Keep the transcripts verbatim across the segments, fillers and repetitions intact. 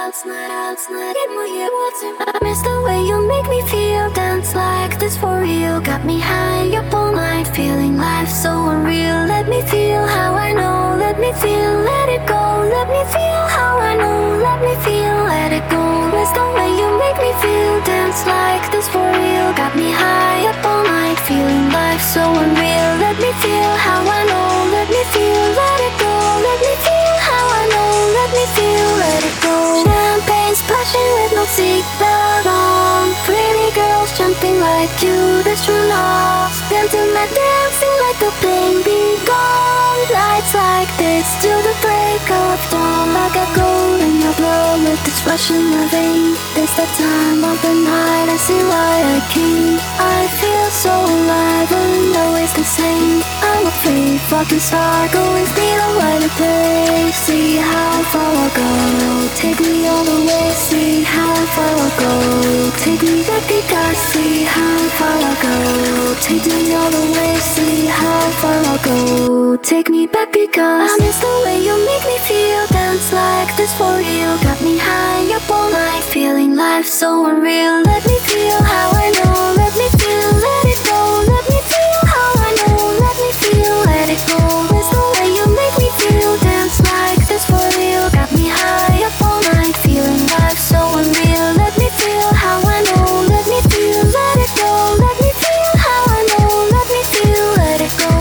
It's not out, it's not in my ear, what's in I miss the way you make me feel. Dance like this for real. Got me high up all night, feeling life so unreal. Let me feel how I know, let me feel, let it go. Let me feel how I know, let me feel, let it go. It's the way you make me feel. Dance like this for real. Got me high up all night, feeling life so unreal. Let me feel how I know, let me feel, let it go. Let me feel how I know, let me feel, let it go. Champagne splashing with no seatbelt on. Pretty girls jumping like you, the true lost. Gentlemen dancing like the pain be gone. Lights like this till the break of dawn. I got gold in your blood with this rush in my vein. This the time of the night, I see why I came. I feel so alive and always the same. I'm a free fucking star, going speed on right to play. See how far I'll go, take me all the way. See how far I'll go, take me back because see how far I'll go, take me all the way. See how far I'll go, take me back because I miss the way you make me feel. Dance like this for real. Got me high up all night, feeling life so unreal. Let me feel how I know, let me feel, let it go. Let me feel how I know, let me feel, let it go. It's the way you make me feel. Dance like this for real. Got me high up all night, feeling life so unreal. Let me feel how I know, let me feel, let it go. Let me feel how I know, let me feel, let it go.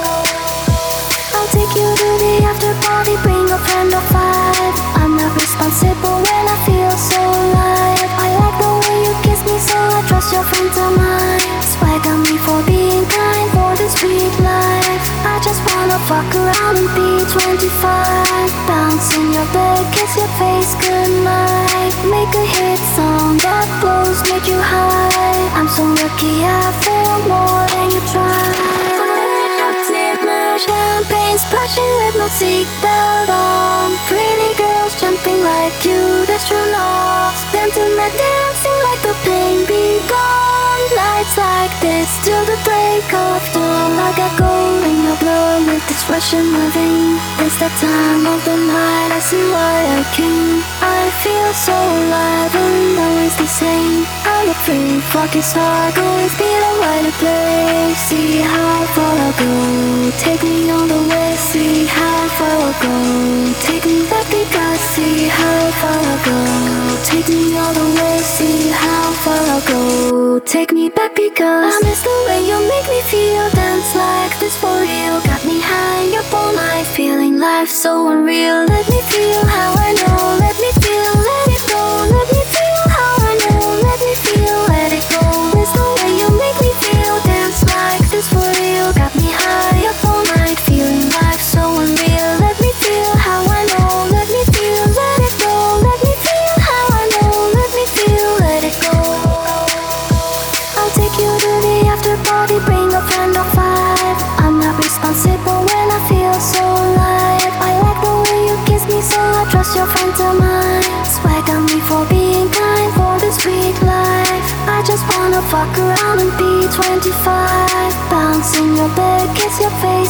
I'll take you to the after party, bring a friend of five. I'm not responsible when I feel so alive. I like the way you kiss me, so I trust your friends are mine. Swag on me for being kind, for the sweet life. I just wanna fuck around and be twenty-five. Bounce in your bed, kiss your face goodnight. Make a hit song that blows, make you high. I'm so lucky I feel more than you try. Champagne splashing with no seatbelt on. Pretty girls jumping like you, that's true lost. Gentlemen dancing like the pain be gone. Lights like this till the break of dawn. I got gold in your blood with this rush in my vein. It's the time of the night, I see why I came. I feel so alive and always the same. I'm a free fucking star, going speed on right to play. See how far I'll go, take me all the way. See how far I'll go, take me back because see how far I'll go, take me all the way. See how far I'll go, take me back because I miss the way you make me feel. Dance like this for real. Got me high up all night, feeling life so unreal. Let me feel how I know, let me feel, let it go. Let me feel how I know, let me feel, let it go. It's the way you make me feel. Dance like this for real. Got me high up all night, feeling life so unreal. Let me feel how I know, let me feel, let it go. Let me feel how I know, let me feel, let it go. I'll take you to the after party, bring a friend of five. I'm not responsible when I feel so alive. I like the way you kiss me, so I trust your friends are mine. Swag on me for being kind, for the sweet life. I just wanna fuck around and be twenty-five. Bounce in your bed, kiss your face